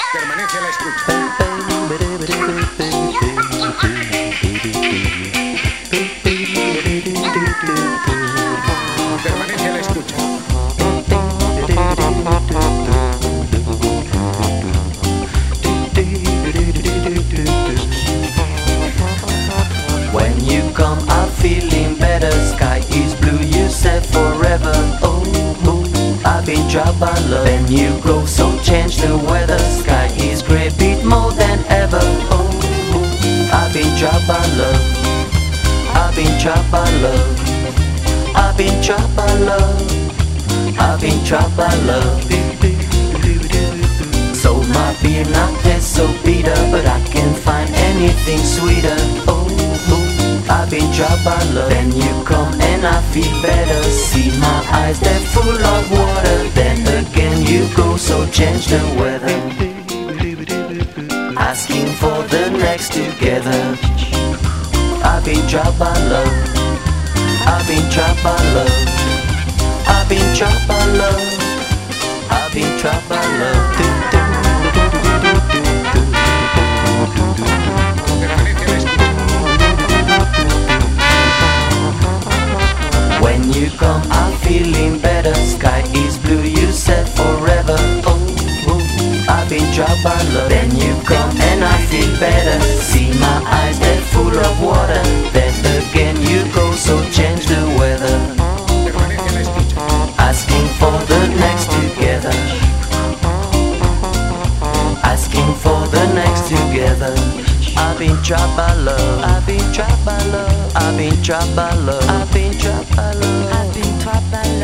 Permanece a la escucha. Permanece a la escucha. When you come, I'm feeling better. Sky is blue, you said forever. Oh, oh, I've been dropped by love. Then you go, so change the weather. Sky is grey, beat more than ever. Oh, oh, I've been dropped by love. I've been dropped by love. I've been dropped by love. I've been dropped by love. So my beer not taste so bitter, but I can't find anything sweeter. Oh, oh, I've been dropped by love. Then you come and I feel better. See my eyes, they're full of water. Then again you go, so change the weather. Asking for the next together. I've been dropped by love. I've been dropped by love. I've been dropped by love. I've been dropped by love. When you come, I'm feeling better. Sky is blue, you said forever. Oh, oh, I've been dropped by love. Then you come and I feel better. See my eyes, they're full of water. Then again you go, so change the weather. Asking for the next together. Asking for the next together. I've been dropped by love. I've been dropped by love. I've been dropped by love. I've been dropped by love.